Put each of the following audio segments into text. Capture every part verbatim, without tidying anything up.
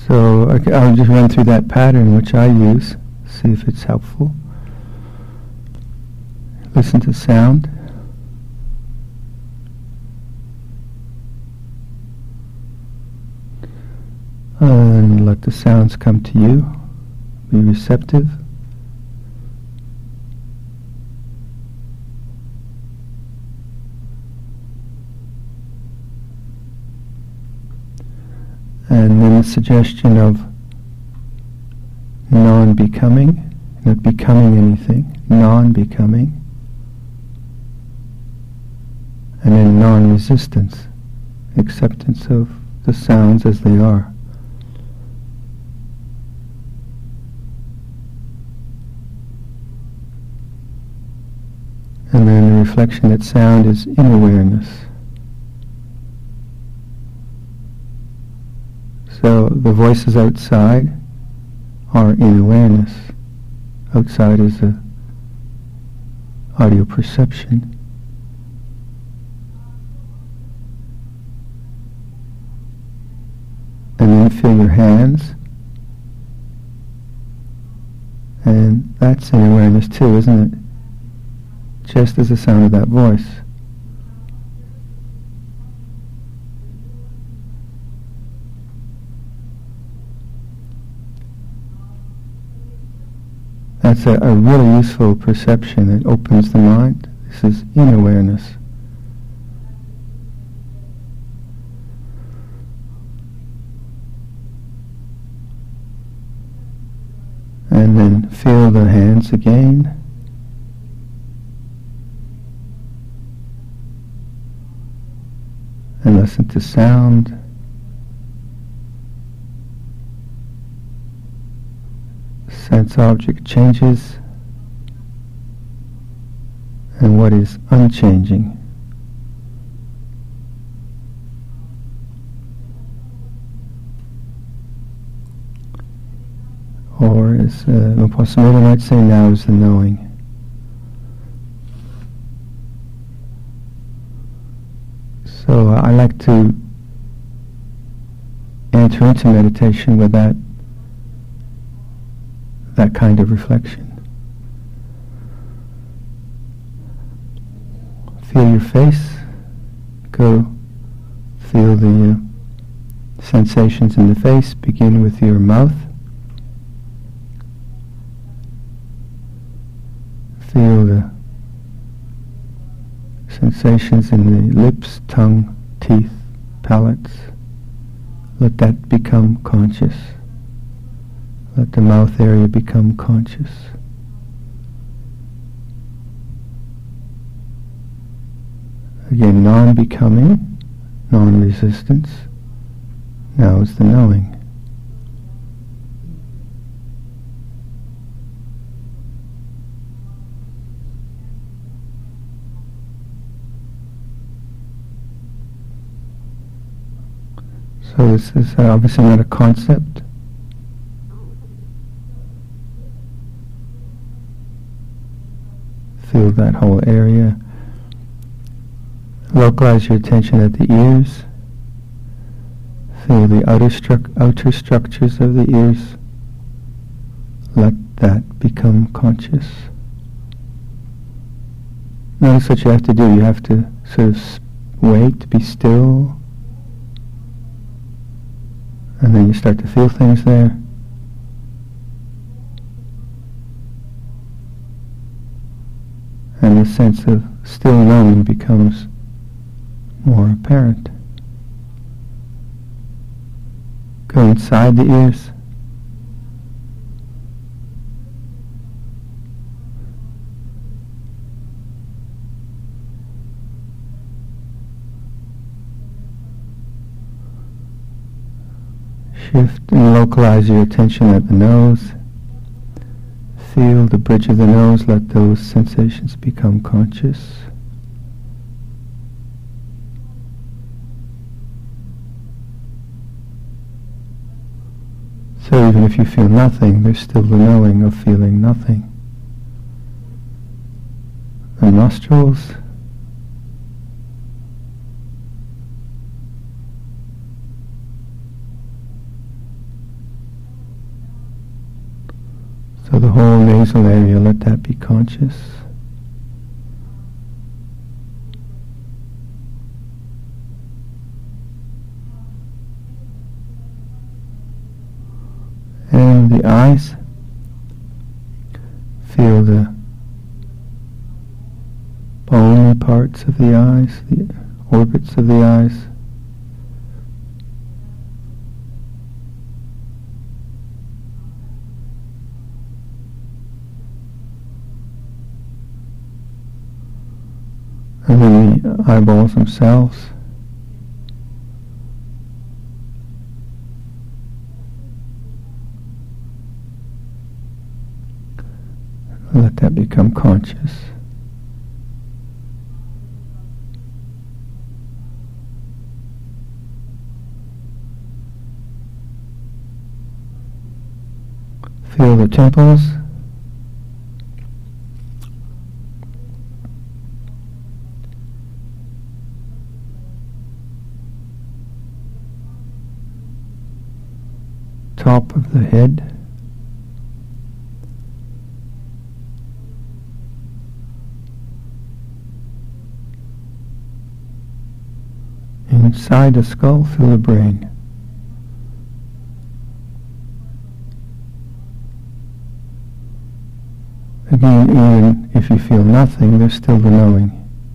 So okay, I'll just run through that pattern which I use, see if it's helpful. Listen to sound. And let the sounds come to you. Be receptive. And then the suggestion of non-becoming, not becoming anything, non-becoming, and then non-resistance, acceptance of the sounds as they are. And then the reflection that sound is in awareness. So the voices outside are in awareness. Outside is the audio perception. And then feel your hands. And that's in awareness too, isn't it? Just as the sound of that voice. That's a, a really useful perception. It opens the mind. This is in awareness. And then feel the hands again. And listen to sound. Sense object changes. And what is unchanging. Or as uh, Vipassana might say, now is the knowing. So uh, I like to enter into meditation with that that kind of reflection. Feel your face. Go feel the uh, sensations in the face. Begin with your mouth. Feel the sensations in the lips, tongue, teeth, palates. Let that become conscious. Let the mouth area become conscious. Again, non-becoming, non-resistance. Now is the knowing. So this is uh, obviously not a concept. Feel that whole area. Localize your attention at the ears. Feel the outer, stru- outer structures of the ears. Let that become conscious. Notice what you have to do. You have to sort of wait, be still, and then you start to feel things there. And the sense of still knowing becomes more apparent. Go inside the ears. Shift and localize your attention at the nose. Feel the bridge of the nose, let those sensations become conscious. So even if you feel nothing, there's still the knowing of feeling nothing. The nostrils. nasal area, let that be conscious. And the eyes, feel the bony parts of the eyes, the orbits of the eyes. And then the eyeballs themselves. Let that become conscious. Feel the temples. Top of the head. Inside the skull, feel the brain. Again, even if you feel nothing, there's still the knowing.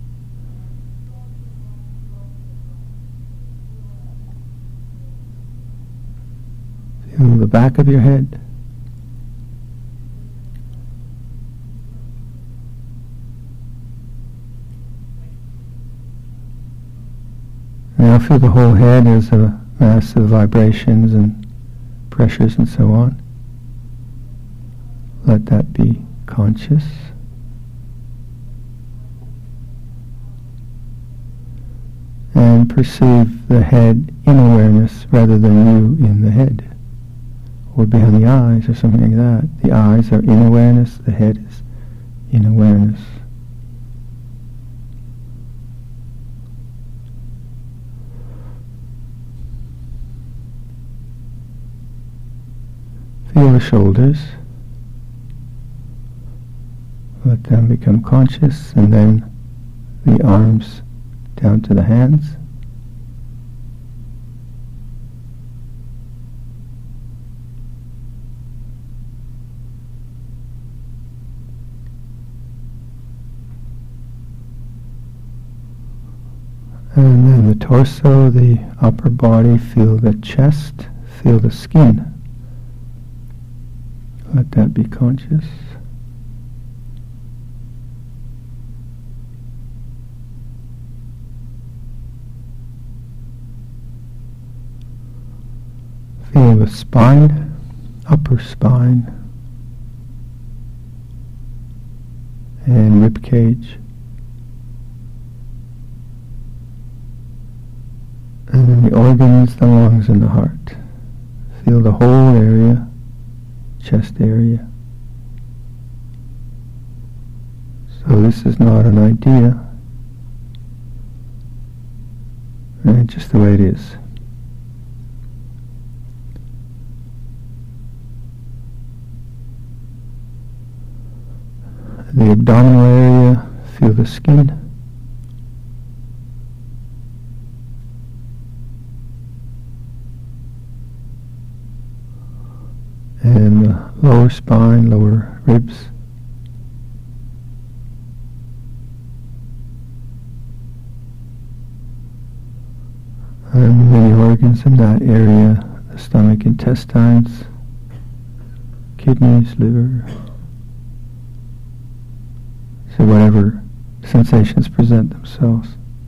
Feel the back of your head. Now feel the whole head as a mass of vibrations and pressures and so on. Let that be conscious. And perceive the head in awareness rather than you in the head, or behind the eyes or something like that. The eyes are in awareness, the head is in awareness. Feel the shoulders. Let them become conscious, and then the arms down to the hands. And then the torso, the upper body, feel the chest, feel the skin. Let that be conscious. Feel the spine, upper spine, and rib cage. And then the organs, the lungs, and the heart. Feel the whole area, chest area. So this is not an idea, it's just the way it is. The abdominal area, feel the skin. And the lower spine, lower ribs. And many organs in that area, the stomach, intestines, kidneys, liver. So whatever sensations present themselves.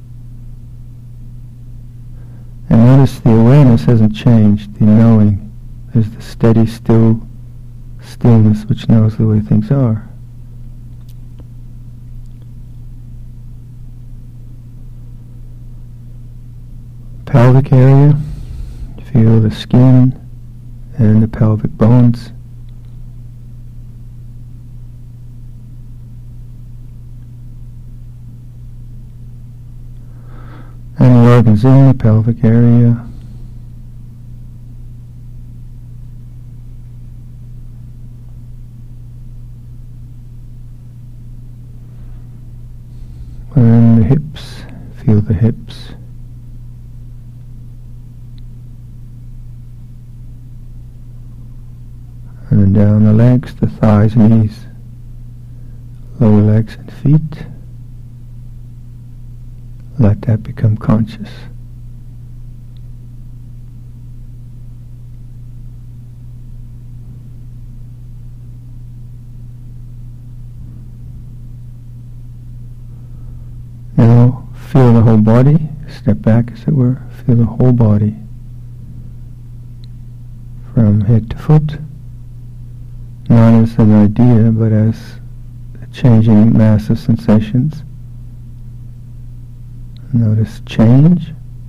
And notice the awareness hasn't changed, the knowing. There's the steady, still stillness which knows the way things are. Pelvic area, feel the skin and the pelvic bones. And the organs in the pelvic area. And the hips, feel the hips. And then down the legs, the thighs, knees, lower legs and feet. Let that become conscious. Now feel the whole body, step back as it were, feel the whole body from head to foot, not as an idea but as a changing mass of sensations. Notice change,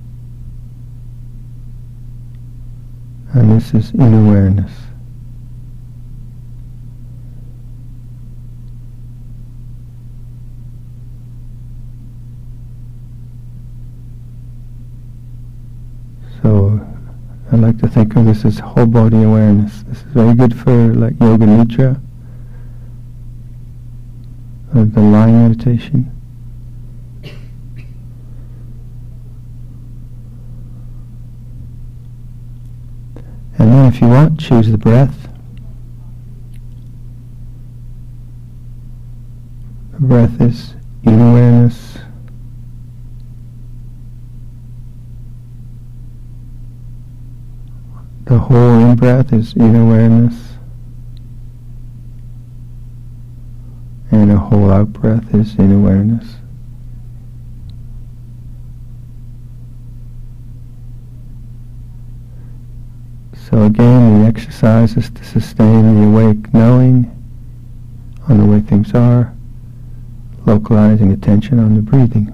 and this is in awareness. So I like to think of this as whole body awareness. This is very good for like Yoga Nidra, or the lying meditation. And then if you want, choose the breath. The breath is in awareness. The whole in-breath is in awareness. And a whole out-breath is in awareness. So again, the exercise is to sustain the awake knowing on the way things are, localizing attention on the breathing.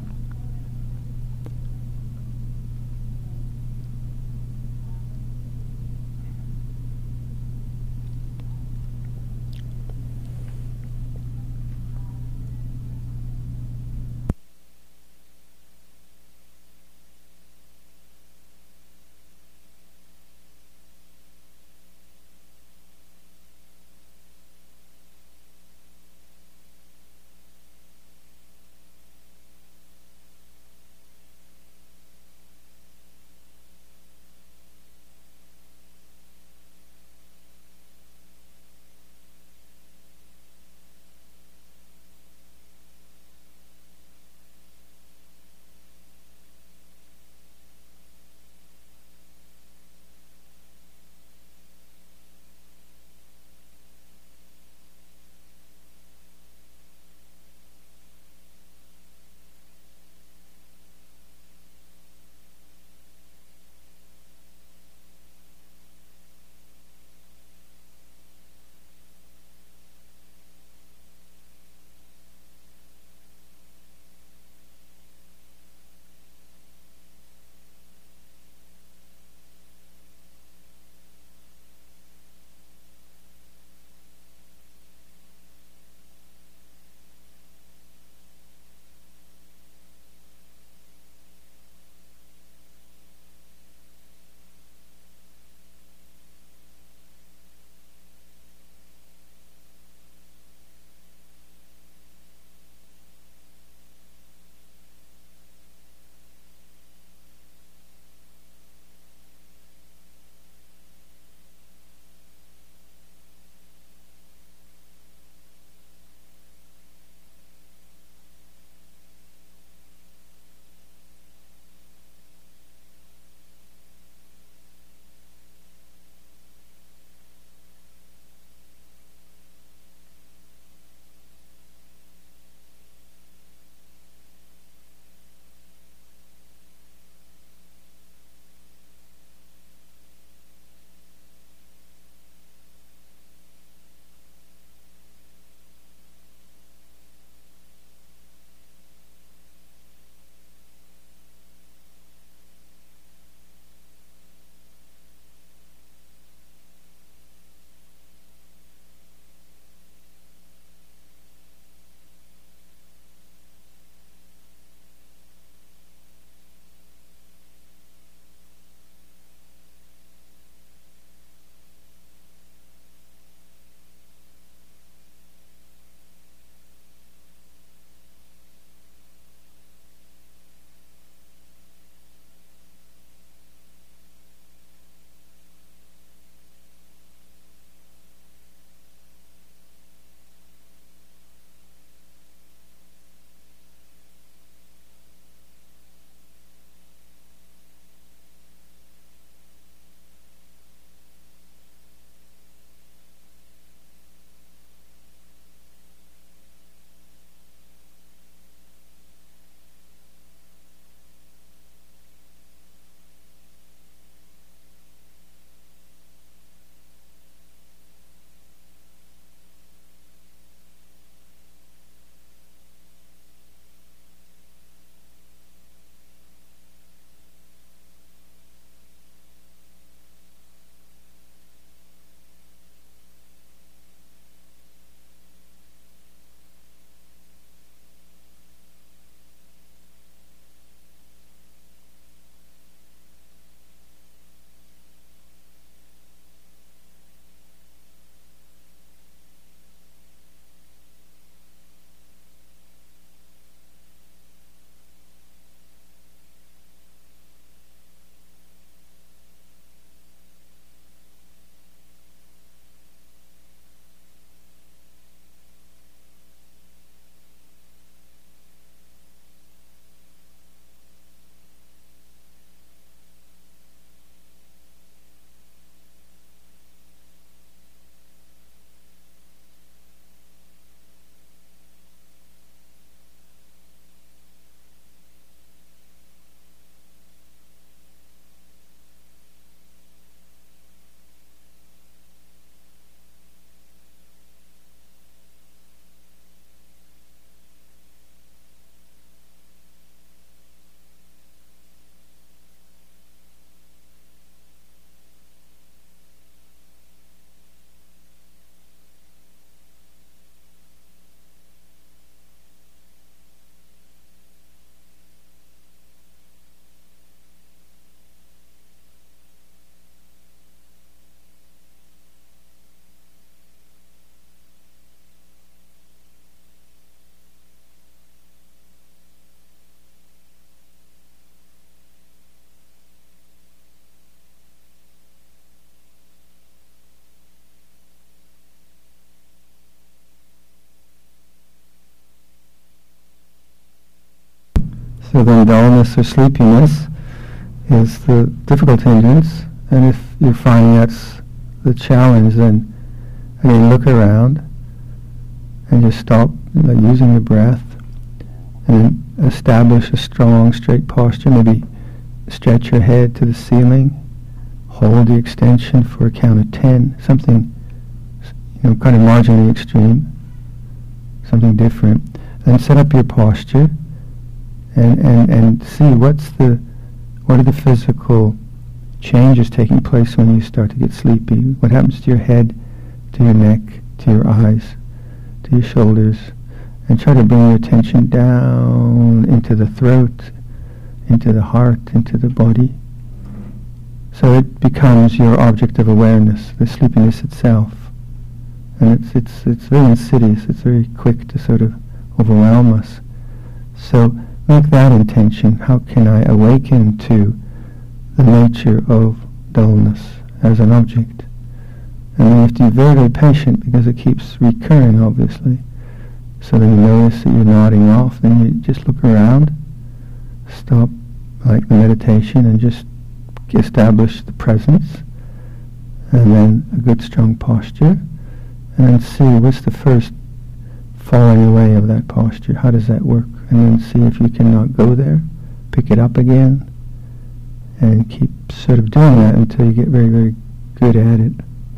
So then dullness or sleepiness is the difficult hindrance, and if you're finding that's the challenge, then again look around and just stop like, using the breath, and then establish a strong straight posture. Maybe stretch your head to the ceiling, hold the extension for a count of ten, something you know kind of marginally extreme, something different. Then set up your posture and, and, and see what's the what are the physical changes taking place when you start to get sleepy. What happens to your head, to your neck, to your eyes, to your shoulders, and try to bring your attention down into the throat, into the heart, into the body. So it becomes your object of awareness, the sleepiness itself. And it's it's it's very insidious, it's very quick to sort of overwhelm us. So make that intention. How can I awaken to the nature of dullness as an object? And then you have to be very, very patient because it keeps recurring, obviously. So then you notice that you're nodding off, then you just look around, stop like the meditation and just establish the presence, and then a good strong posture, and then see what's the first falling away of that posture. How does that work? And then see if you cannot go there, pick it up again, and keep sort of doing that until you get very, very good at it.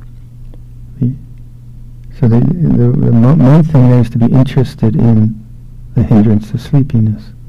So the, the, the main thing there is to be interested in the hindrance of sleepiness.